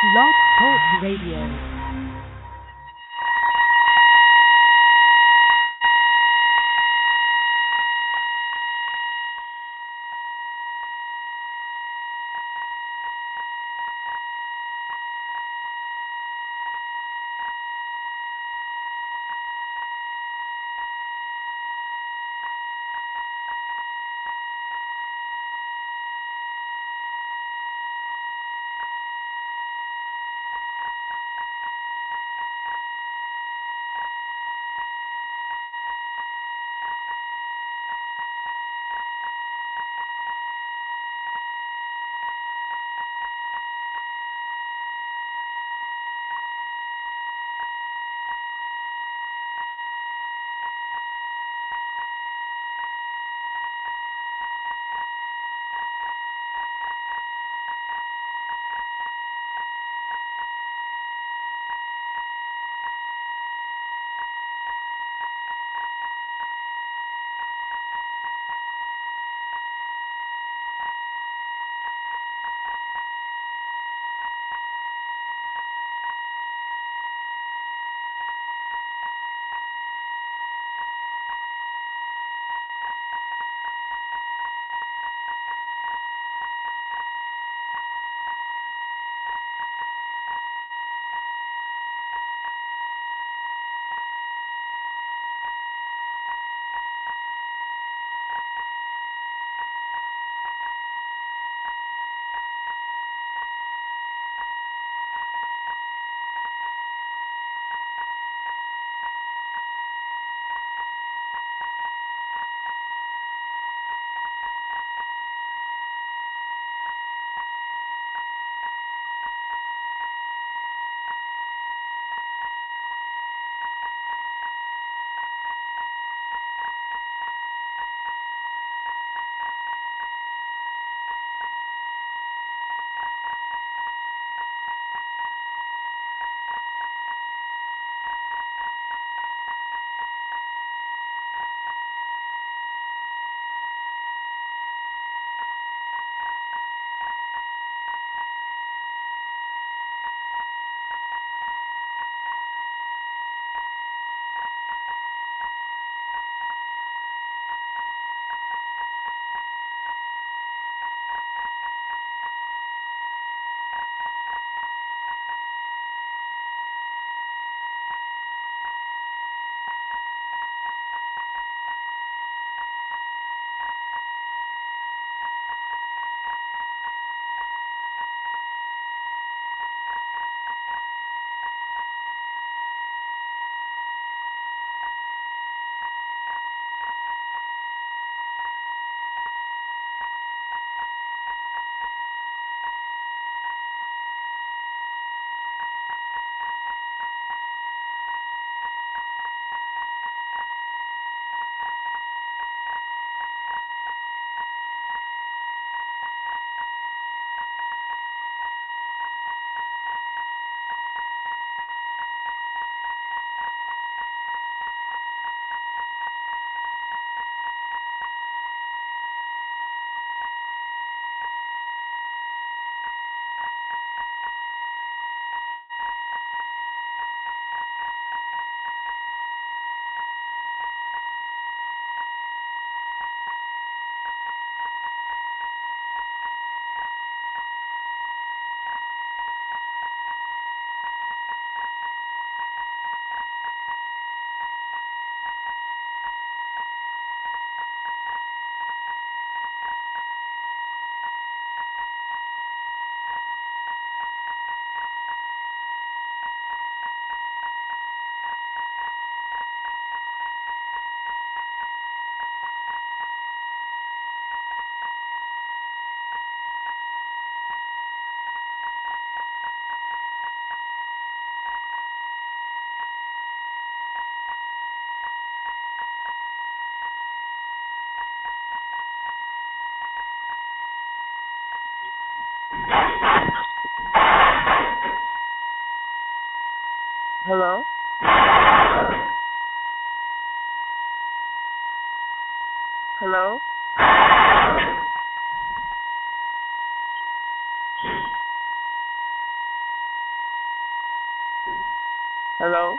Blog Talk Radio. Hello? Hello? Hello?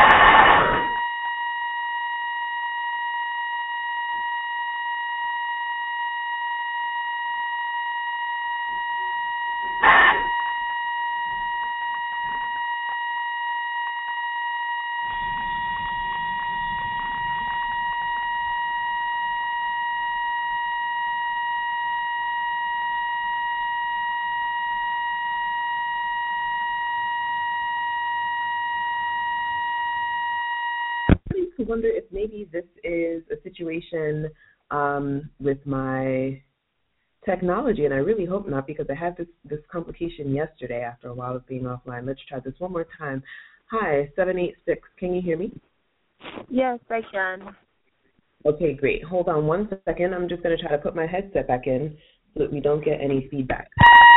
I wonder if maybe this is a situation with my technology, and I really hope not, because I had this complication yesterday after a while of being offline. Let's try this one more time. Hi, 786. Can you hear me? Yes, I can. Okay, great. Hold on one second. I'm just going to try to put my headset back in so that we don't get any feedback.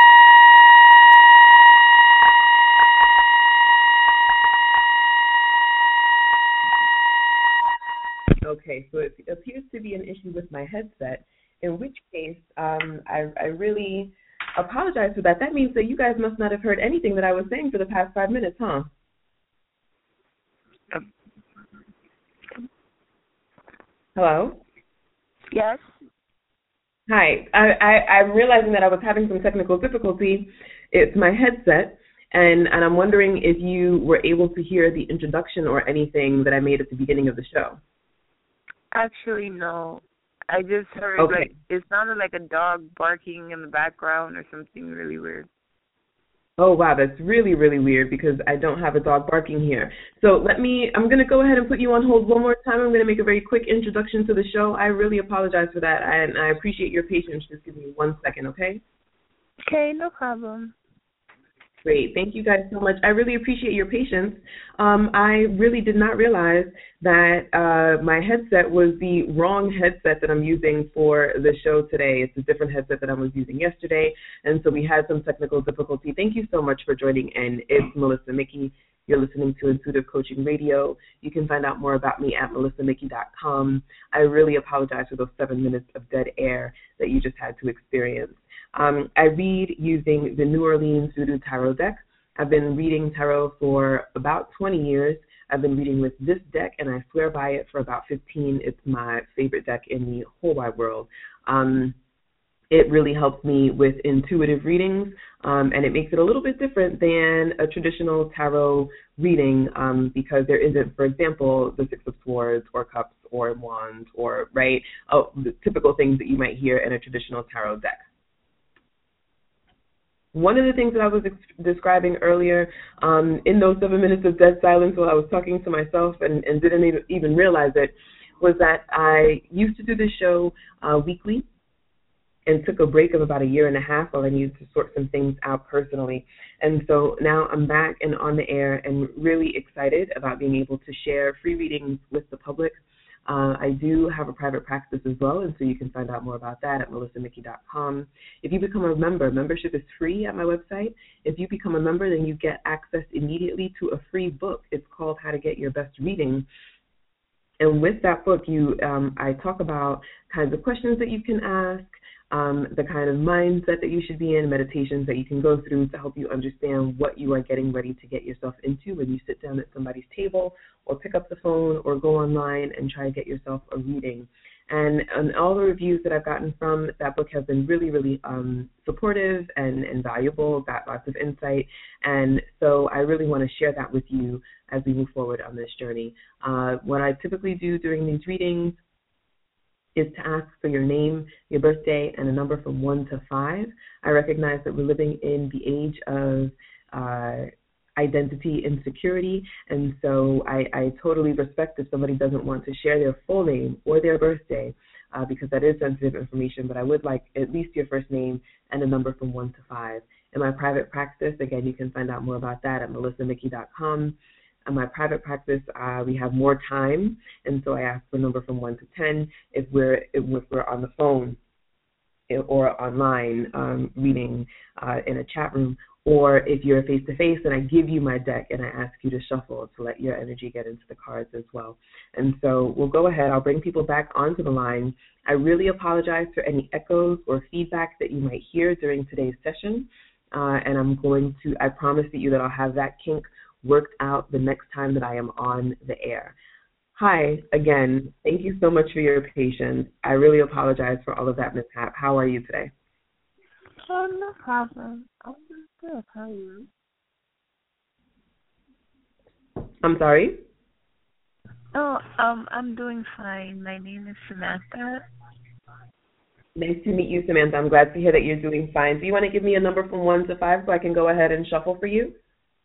Okay, so it appears to be an issue with my headset, in which case I really apologize for that. That means that you guys must not have heard anything that I was saying for the past 5 minutes, huh? Hello? Yes? Hi. I'm realizing that I was having some technical difficulty. It's my headset, and I'm wondering if you were able to hear the introduction or anything that I made at the beginning of the show. Actually, no. I just heard, Okay. it sounded like a dog barking in the background or something really weird. Oh, wow, that's really, really weird because I don't have a dog barking here. So I'm going to go ahead and put you on hold one more time. I'm going to make a very quick introduction to the show. I really apologize for that, and I appreciate your patience. Just give me 1 second, okay? Okay, no problem. Great. Thank you guys so much. I really appreciate your patience. I really did not realize that my headset was the wrong headset that I'm using for the show today. It's a different headset that I was using yesterday, and so we had some technical difficulty. Thank you so much for joining in. It's Melissa Mickey. You're listening to Intuitive Coaching Radio. You can find out more about me at melissamickey.com. I really apologize for those 7 minutes of dead air that you just had to experience. I read using the New Orleans Voodoo Tarot deck. I've been reading tarot for about 20 years. I've been reading with this deck, and I swear by it for about 15. It's my favorite deck in the whole wide world. It really helps me with intuitive readings, and it makes it a little bit different than a traditional tarot reading because there isn't, for example, the Six of Swords or Cups or Wands or, right, the typical things that you might hear in a traditional tarot deck. One of the things that I was describing earlier in those 7 minutes of dead silence while I was talking to myself and didn't even realize it was that I used to do this show weekly and took a break of about 1.5 years while I needed to sort some things out personally. And so now I'm back and on the air and really excited about being able to share free readings with the public. I do have a private practice as well, and so you can find out more about that at melissamickey.com. If you become a member, membership is free at my website. If you become a member, then you get access immediately to a free book. It's called How to Get Your Best Reading. And with that book, I talk about kinds of questions that you can ask, the kind of mindset that you should be in, meditations that you can go through to help you understand what you are getting ready to get yourself into when you sit down at somebody's table or pick up the phone or go online and try to get yourself a reading. And all the reviews that I've gotten from that book have been really, really supportive and valuable, got lots of insight. And so I really want to share that with you as we move forward on this journey. What I typically do during these readings is to ask for your name, your birthday, and a number from 1 to 5. I recognize that we're living in the age of identity insecurity, and so I totally respect if somebody doesn't want to share their full name or their birthday because that is sensitive information, but I would like at least your first name and a number from 1 to 5. In my private practice, again, you can find out more about that at melissamickey.com. In my private practice, we have more time, and so I ask for a number from 1 to 10 if we're on the phone or online reading in a chat room, or if you're face-to-face, and I give you my deck and I ask you to shuffle to let your energy get into the cards as well. And so we'll go ahead. I'll bring people back onto the line. I really apologize for any echoes or feedback that you might hear during today's session, and I promise you that I'll have that kink worked out the next time that I am on the air. Hi, again, thank you so much for your patience. I really apologize for all of that mishap. How are you today? Oh, no problem. I'm good. How are you? I'm sorry? Oh, I'm doing fine. My name is Samantha. Nice to meet you, Samantha. I'm glad to hear that you're doing fine. Do you want to give me a number from 1 to 5 so I can go ahead and shuffle for you?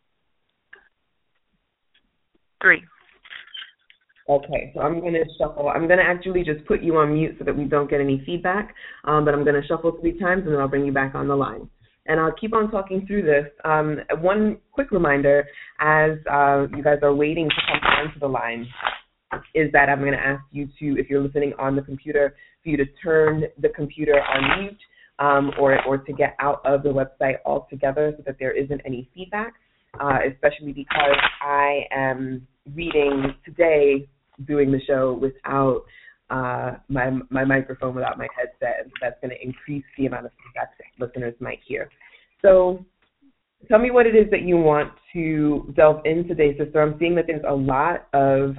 3. Okay, so I'm going to shuffle. I'm going to actually just put you on mute so that we don't get any feedback, but I'm going to shuffle 3 times and then I'll bring you back on the line. And I'll keep on talking through this. One quick reminder, as you guys are waiting to come onto the line, is that I'm going to ask you to, if you're listening on the computer, for you to turn the computer on mute or to get out of the website altogether so that there isn't any feedback, especially because I am reading today, doing the show without my microphone, without my headset, and so that's going to increase the amount of feedback that listeners might hear. So tell me what it is that you want to delve in today, sister. I'm seeing that there's a lot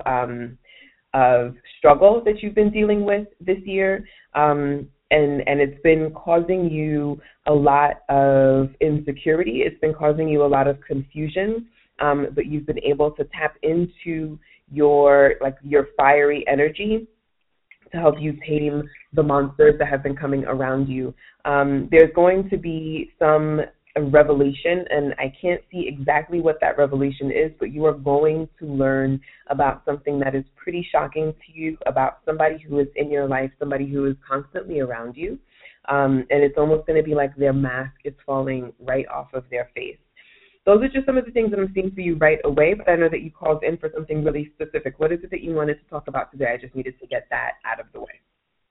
of struggle that you've been dealing with this year, and it's been causing you a lot of insecurity. It's been causing you a lot of confusion, but you've been able to tap into your fiery energy to help you tame the monsters that have been coming around you. There's going to be some revelation, and I can't see exactly what that revelation is, but you are going to learn about something that is pretty shocking to you, about somebody who is in your life, somebody who is constantly around you, and it's almost going to be like their mask is falling right off of their face. Those are just some of the things that I'm seeing for you right away, but I know that you called in for something really specific. What is it that you wanted to talk about today? I just needed to get that out of the way.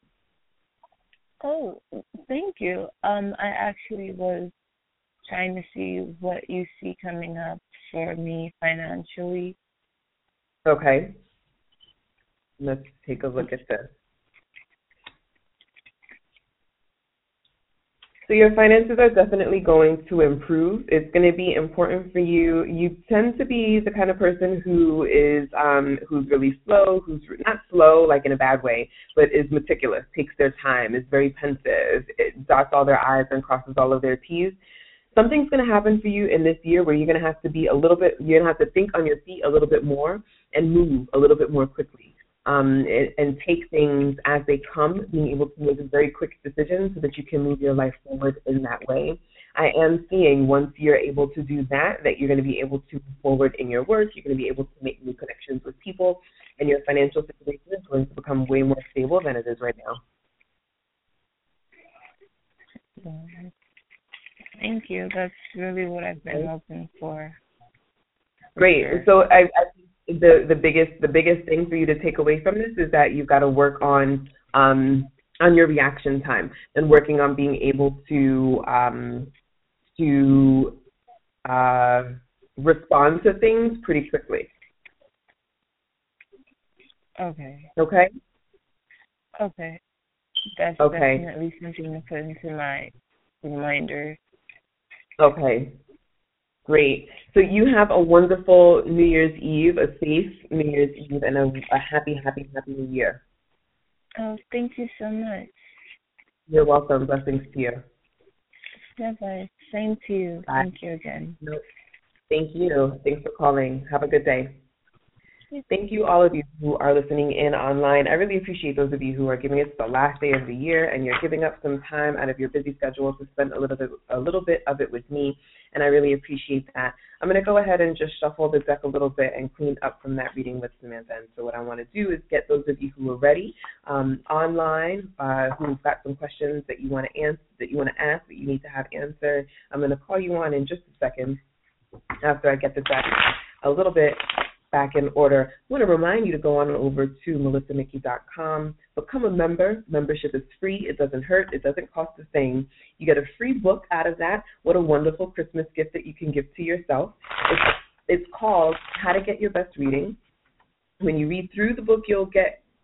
Oh, thank you. I actually was trying to see what you see coming up for me financially. Okay. Let's take a look at this. So your finances are definitely going to improve. It's going to be important for you. You tend to be the kind of person who is who's really slow, who's not slow like in a bad way, but is meticulous, takes their time, is very pensive, it dots all their I's and crosses all of their T's. Something's going to happen for you in this year where you're going to have to be you're going to have to think on your feet a little bit more and move a little bit more quickly. And take things as they come, being able to make very quick decisions so that you can move your life forward in that way. I am seeing once you're able to do that you're going to be able to move forward in your work, you're going to be able to make new connections with people, and your financial situation is going to become way more stable than it is right now. Thank you. That's really what I've been hoping for. Great. Sure. So I the biggest thing for you to take away from this is that you've got to work on your reaction time and working on being able to respond to things pretty quickly. Okay. Okay? Okay. That's okay. Definitely something to put into my reminder. Okay. Great. So you have a wonderful New Year's Eve, a safe New Year's Eve, and a happy New Year. Oh, thank you so much. You're welcome. Blessings to you. Bye-bye. Same to you. Bye. Thank you again. No, thank you. Thanks for calling. Have a good day. Thank you, all of you who are listening in online. I really appreciate those of you who are giving us the last day of the year and you're giving up some time out of your busy schedule to spend a little bit of it with me, and I really appreciate that. I'm going to go ahead and just shuffle the deck a little bit and clean up from that reading with Samantha. And so what I want to do is get those of you who are ready online, who've got some questions that you want to ask, that you need to have answered. I'm going to call you on in just a second after I get the deck a little bit back in order. I want to remind you to go on over to melissamickey.com. Become a member. Membership is free. It doesn't hurt. It doesn't cost a thing. You get a free book out of that. What a wonderful Christmas gift that you can give to yourself. It's called How to Get Your Best Reading. When you read through the book, you'll get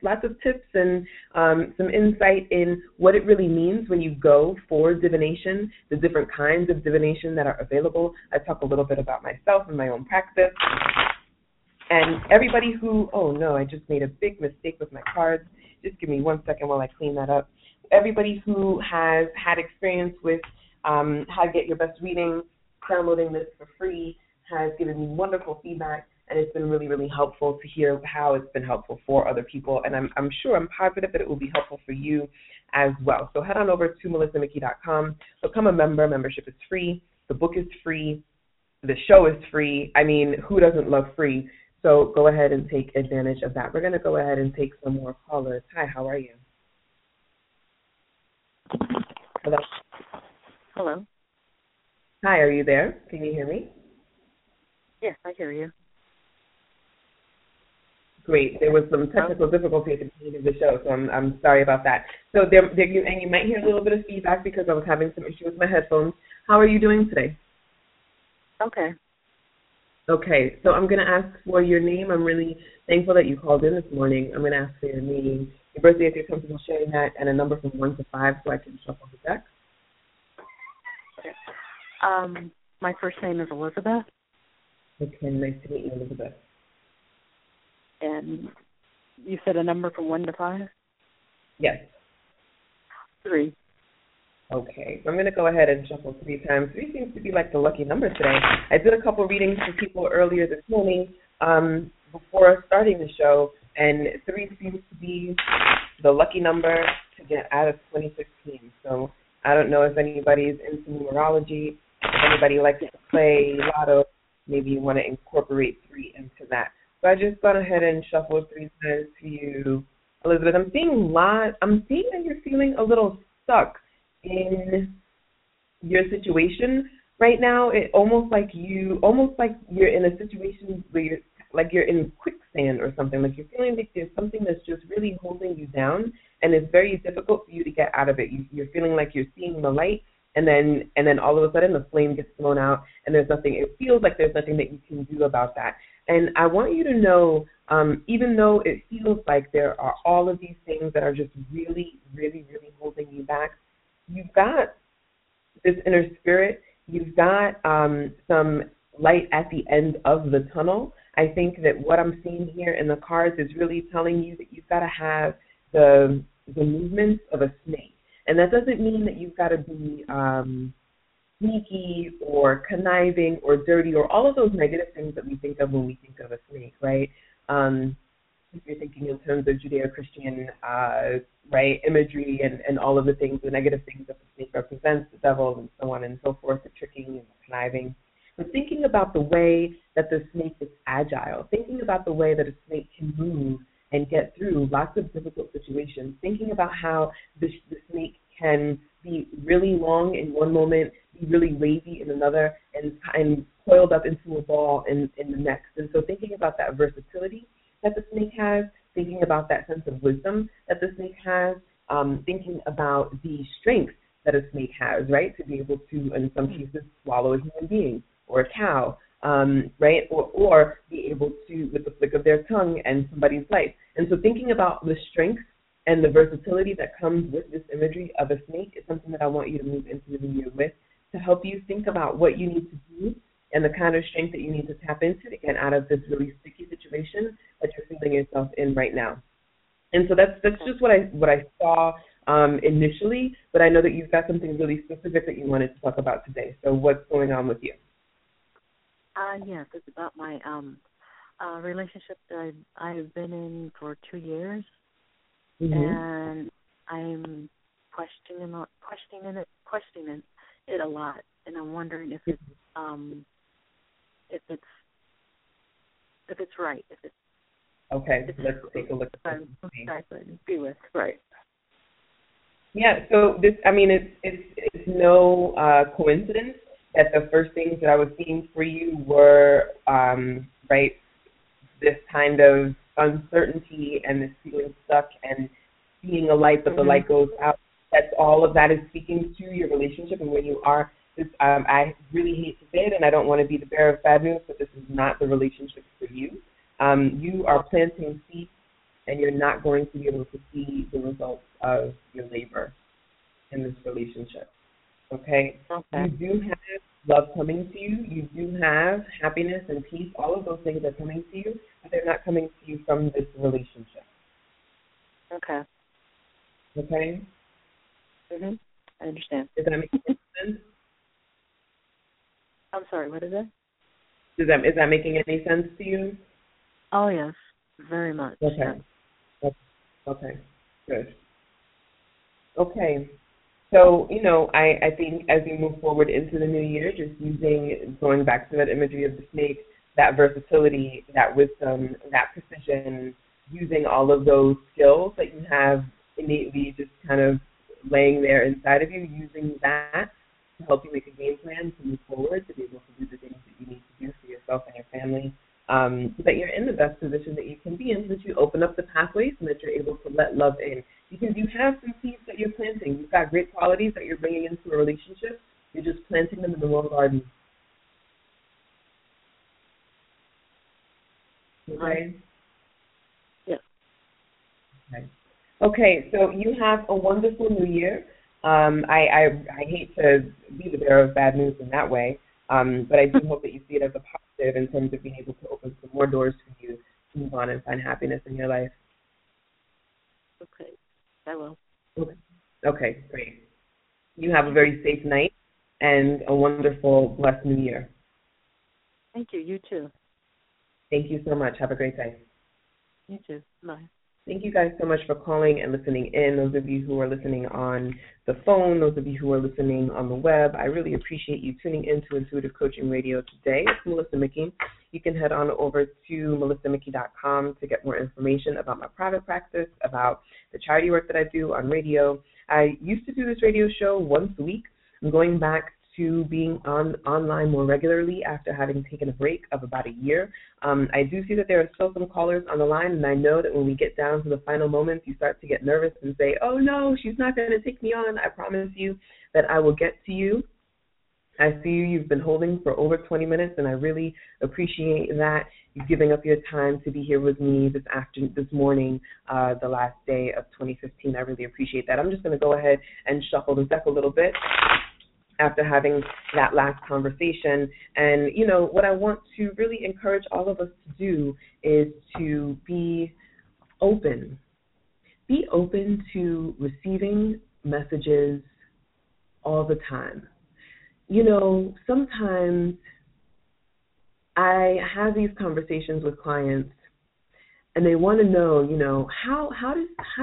lots of tips and some insight in what it really means when you go for divination, the different kinds of divination that are available. I talk a little bit about myself and my own practice. And everybody who, oh no, I just made a big mistake with my cards. Just give me 1 second while I clean that up. Everybody who has had experience with how to get your best reading, downloading this for free, has given me wonderful feedback, and it's been really, really helpful to hear how it's been helpful for other people. And I'm positive that it will be helpful for you as well. So head on over to melissamickey.com. Become a member. Membership is free. The book is free. The show is free. I mean, who doesn't love free? So go ahead and take advantage of that. We're going to go ahead and take some more callers. Hi, how are you? Hello? Hello. Hi, are you there? Can you hear me? Yes, I hear you. Great. There was some technical difficulty at the beginning of the show, so I'm sorry about that. So you might hear a little bit of feedback because I was having some issues with my headphones. How are you doing today? Okay. Okay, so I'm going to ask for your name. I'm really thankful that you called in this morning. I'm going to ask for your name, your birthday if you're comfortable sharing that, and a number from 1 to 5 so I can shuffle the deck. Okay. My first name is Elizabeth. Okay, nice to meet you, Elizabeth. And you said a number from 1 to 5? Yes. 3. Okay, so I'm going to go ahead and shuffle 3 times. 3 seems to be like the lucky number today. I did a couple readings for people earlier this morning before starting the show, and 3 seems to be the lucky number to get out of 2016. So I don't know if anybody's into numerology, if anybody likes to play lotto, maybe you want to incorporate 3 into that. So I just gone ahead and shuffled 3 times to you, Elizabeth. I'm seeing that you're feeling a little stuck in your situation right now. It almost like you're in a situation where you're in quicksand or something. Like you're feeling like there's something that's just really holding you down, and it's very difficult for you to get out of it. You're feeling like you're seeing the light, and then all of a sudden the flame gets blown out, and there's nothing. It feels like there's nothing that you can do about that. And I want you to know, even though it feels like there are all of these things that are just really, really, really holding you back, you've got this inner spirit. You've got some light at the end of the tunnel. I think that what I'm seeing here in the cards is really telling you that you've got to have the movements of a snake. And that doesn't mean that you've got to be sneaky or conniving or dirty or all of those negative things that we think of when we think of a snake, right? If you're thinking in terms of Judeo-Christian, right, imagery and all of the things, the negative things that the snake represents, the devil and so on and so forth, the tricking and the conniving. But thinking about the way that the snake is agile, thinking about the way that a snake can move and get through lots of difficult situations, thinking about how the snake can be really long in one moment, be really wavy in another, and coiled up into a ball in the next. And so thinking about that versatility that the snake has, thinking about that sense of wisdom that the snake has, thinking about the strength that a snake has, right, to be able to, in some cases, swallow a human being or a cow, right, or be able to, with the flick of their tongue, end somebody's life. And so thinking about the strength and the versatility that comes with this imagery of a snake is something that I want you to move into the new year with, to help you think about what you need to do and the kind of strength that you need to tap into to get out of this really sticky situation that you're feeling yourself in right now. And so that's just what I saw initially, but I know that you've got something really specific that you wanted to talk about today. So what's going on with you? Yes, it's about my relationship that I've been in for 2 years, and I'm questioning it a lot, and I'm wondering if it's right. Okay, let's take a look at this. Be with right. Yeah, so this, I mean, it's no coincidence that the first things that I was seeing for you were, right, this kind of uncertainty and this feeling stuck and seeing a light, but the light goes out. That's all of that is speaking to your relationship and where you are. This, I really hate to say it, and I don't want to be the bearer of bad news, but this is not the relationship for you. You are planting seeds and you're not going to be able to see the results of your labor in this relationship. Okay? Okay. You do have love coming to you. You do have happiness and peace. All of those things are coming to you, but they're not coming to you from this relationship. Okay. Okay? Mhm. I understand. Does that make sense? I'm sorry. What is it? Is that making any sense to you? Oh yes, very much. Okay. Yes. Okay. Good. Okay. So, I think as you move forward into the new year, just going back to that imagery of the snake, that versatility, that wisdom, that precision, using all of those skills that you have innately just kind of laying there inside of you, using that to help you make a game plan to move forward, to be able to do the things that you need to do for yourself and your family, so that you're in the best position that you can be in, so that you open up the pathways and that you're able to let love in. Because you have some seeds that you're planting. You've got great qualities that you're bringing into a relationship. You're just planting them in the wrong garden. Okay? Yeah. Okay, so you have a wonderful new year. I hate to be the bearer of bad news in that way, but I do hope that you see it as a positive in terms of being able to open some more doors for you to move on and find happiness in your life. Okay. I will. Okay, great. You have a very safe night and a wonderful, blessed new year. Thank you. You too. Thank you so much. Have a great day. You too. Bye. Thank you guys so much for calling and listening in. Those of you who are listening on the phone, those of you who are listening on the web, I really appreciate you tuning in to Intuitive Coaching Radio today. It's Melissa Mickey. You can head on over to melissamickey.com to get more information about my private practice, about the charity work that I do on radio. I used to do this radio show once a week. I'm going back to being online more regularly after having taken a break of about a year. I do see that there are still some callers on the line, and I know that when we get down to the final moments, you start to get nervous and say, oh, no, she's not going to take me on. I promise you that I will get to you. I see you've been holding for over 20 minutes, and I really appreciate that. You're giving up your time to be here with me this morning, the last day of 2015. I really appreciate that. I'm just going to go ahead and shuffle the deck a little bit after having that last conversation. And, what I want to really encourage all of us to do is to be open. Be open to receiving messages all the time. Sometimes I have these conversations with clients, and they want to know, how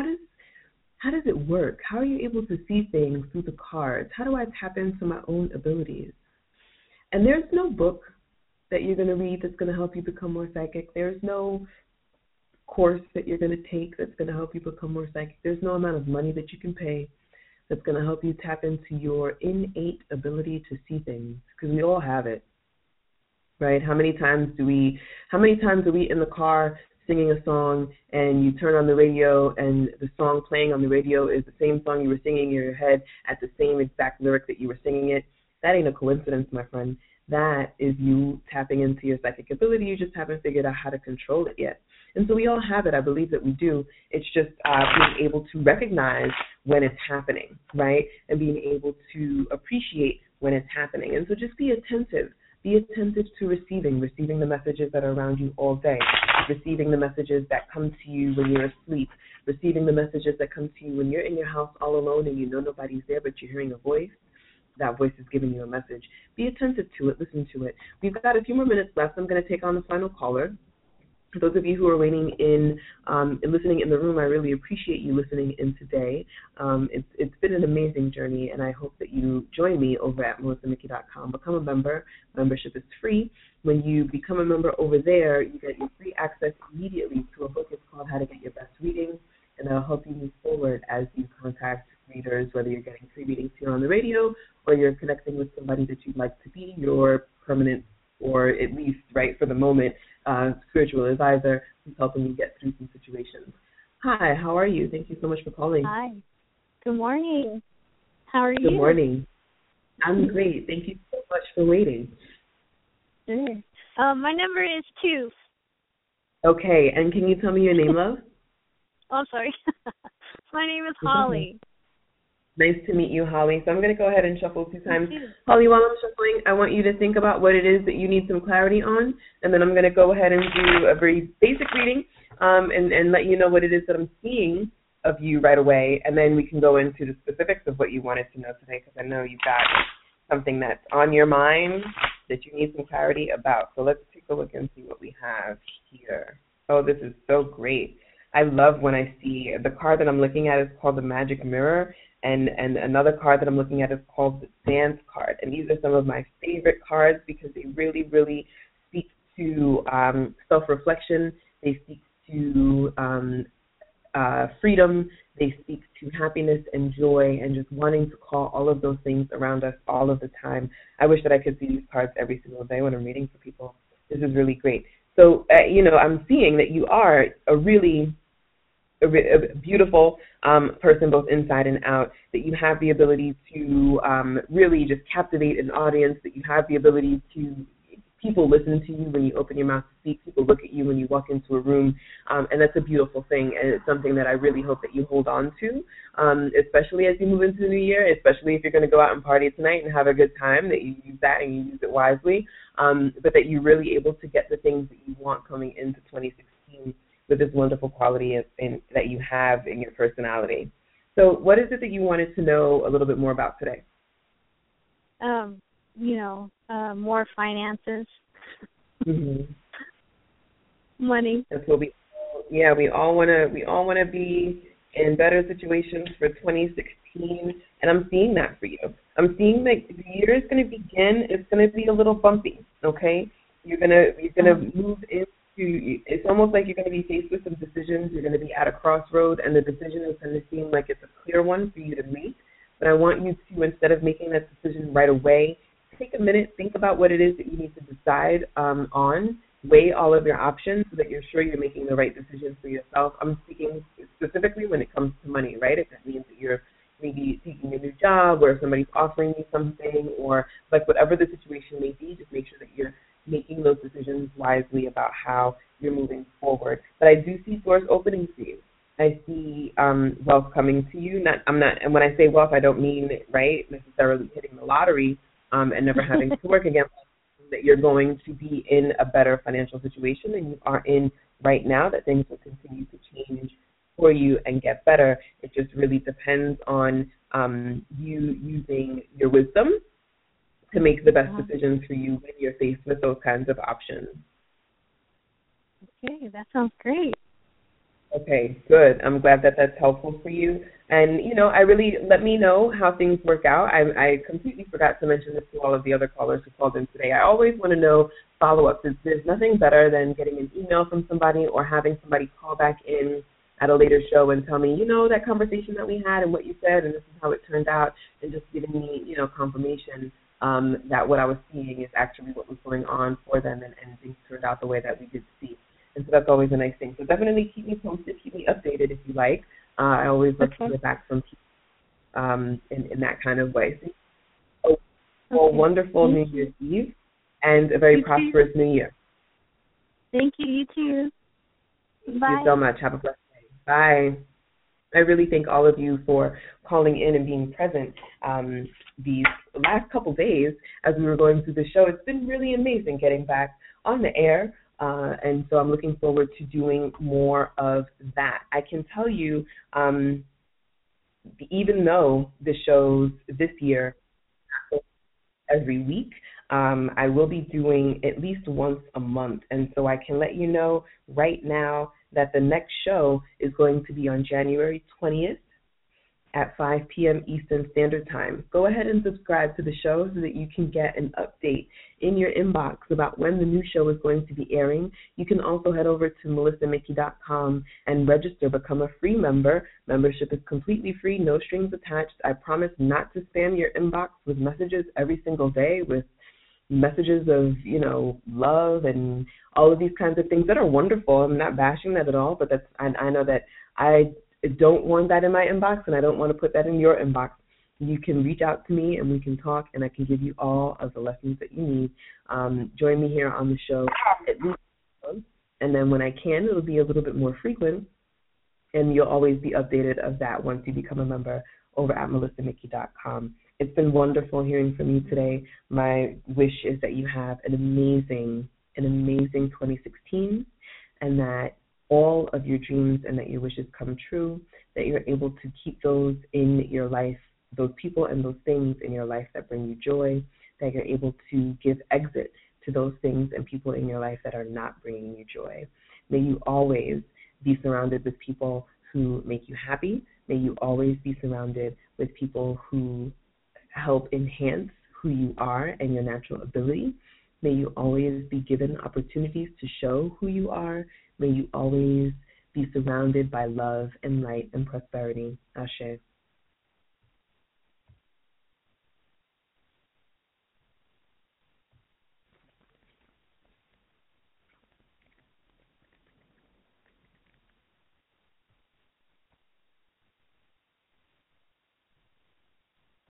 does it work? How are you able to see things through the cards? How do I tap into my own abilities? And there's no book that you're going to read that's going to help you become more psychic. There's no course that you're going to take that's going to help you become more psychic. There's no amount of money that you can pay that's going to help you tap into your innate ability to see things, because we all have it, right? How many times are we in the car singing a song, and you turn on the radio, and the song playing on the radio is the same song you were singing in your head at the same exact lyric that you were singing it? That ain't a coincidence, my friend. That is you tapping into your psychic ability. You just haven't figured out how to control it yet. And so we all have it. I believe that we do. It's just being able to recognize when it's happening, right? And being able to appreciate when it's happening. And so just be attentive. Be attentive to receiving the messages that are around you all day, receiving the messages that come to you when you're asleep, receiving the messages that come to you when you're in your house all alone and you know nobody's there, but you're hearing a voice. That voice is giving you a message. Be attentive to it. Listen to it. We've got a few more minutes left. I'm going to take on the final caller. For those of you who are waiting in and listening in the room, I really appreciate you listening in today. It's been an amazing journey, and I hope that you join me over at melissamickey.com. Become a member. Membership is free. When you become a member over there, you get your free access immediately to a book. It's called How to Get Your Best Readings, and that'll help you move forward as you contact readers, whether you're getting free readings here on the radio or you're connecting with somebody that you'd like to be your permanent, or at least, right, for the moment, spiritual advisor who's helping you get through some situations. Hi, how are you? Thank you so much for calling. Hi. Good morning. How are you? Good morning. I'm great. Thank you so much for waiting. My number is 2. Okay, and can you tell me your name, love? Oh, I'm sorry. My name is Holly. Nice to meet you, Holly. So I'm going to go ahead and shuffle 2 times. You too. Holly, while I'm shuffling, I want you to think about what it is that you need some clarity on, and then I'm going to go ahead and do a very basic reading and let you know what it is that I'm seeing of you right away, and then we can go into the specifics of what you wanted to know today, because I know you've got something that's on your mind that you need some clarity about. So let's take a look and see what we have here. Oh, this is so great. I love when I see the card that I'm looking at is called the Magic Mirror, and another card that I'm looking at is called the Stance card. And these are some of my favorite cards because they really, really speak to self-reflection. They speak to freedom. They speak to happiness and joy and just wanting to call all of those things around us all of the time. I wish that I could see these cards every single day when I'm reading for people. This is really great. So, I'm seeing that you are a really beautiful person, both inside and out, that you have the ability to really just captivate an audience, that you have the ability to, people listen to you when you open your mouth to speak, people look at you when you walk into a room, and that's a beautiful thing, and it's something that I really hope that you hold on to, especially as you move into the new year, especially if you're going to go out and party tonight and have a good time, that you use that and you use it wisely, but that you're really able to get the things that you want coming into 2016 with this wonderful quality that you have in your personality. So what is it that you wanted to know a little bit more about today? More finances. Mm-hmm. Money. That's what we all want to be in better situations for 2016, and I'm seeing that for you. I'm seeing that the year is going to begin. It's going to be a little bumpy. Okay, you're gonna move into. It's almost like you're going to be faced with some decisions. You're going to be at a crossroad, and the decision is going to seem like it's a clear one for you to make. But I want you to, instead of making that decision right away, take a minute, think about what it is that you need to decide on, weigh all of your options so that you're sure you're making the right decision for yourself. I'm speaking specifically when it comes to money, right? If that means that you're maybe taking a new job or somebody's offering you something, or like whatever the situation may be, just make sure that you're making those decisions wisely about how you're moving forward. But I do see doors opening for you. I see wealth coming to you. And when I say wealth, I don't mean, right, necessarily hitting the lottery and never having to work again. That you're going to be in a better financial situation than you are in right now, that things will continue to change for you and get better. It just really depends on you using your wisdom to make the best decisions for you when you're faced with those kinds of options. Okay, that sounds great. Okay, good. I'm glad that that's helpful for you. And, let me know how things work out. I completely forgot to mention this to all of the other callers who called in today. I always want to know follow-ups. There's nothing better than getting an email from somebody or having somebody call back in at a later show and tell me, that conversation that we had and what you said and this is how it turned out, and just giving me, confirmation that what I was seeing is actually what was going on for them and things turned out the way that we did see. And so that's always a nice thing. So definitely keep me posted, keep me updated if you like. I always love to hear back from people in that kind of way. So, wonderful New Year's Eve and a very prosperous New Year. Thank you. You too. Bye. Thank you so much. Have a blessed day. Bye. I really thank all of you for calling in and being present these last couple days as we were going through the show. It's been really amazing getting back on the air. And so I'm looking forward to doing more of that. I can tell you, even though the shows this year every week, I will be doing at least once a month. And so I can let you know right now that the next show is going to be on January 20th at 5 p.m. Eastern Standard Time. Go ahead and subscribe to the show so that you can get an update in your inbox about when the new show is going to be airing. You can also head over to melissamickey.com and register, become a free member. Membership is completely free, no strings attached. I promise not to spam your inbox with messages every single day, with messages of, love and all of these kinds of things that are wonderful. I'm not bashing that at all, but I know that I don't want that in my inbox, and I don't want to put that in your inbox. You can reach out to me, and we can talk, and I can give you all of the lessons that you need. Join me here on the show at least once, and then when I can, it'll be a little bit more frequent. And you'll always be updated of that once you become a member over at melissamickey.com. It's been wonderful hearing from you today. My wish is that you have an amazing 2016, and that all of your dreams and that your wishes come true, that you're able to keep those in your life, those people and those things in your life that bring you joy, that you're able to give exit to those things and people in your life that are not bringing you joy. May you always be surrounded with people who make you happy. May you always be surrounded with people who help enhance who you are and your natural ability. May you always be given opportunities to show who you are. May you always be surrounded by love and light and prosperity. Ashe.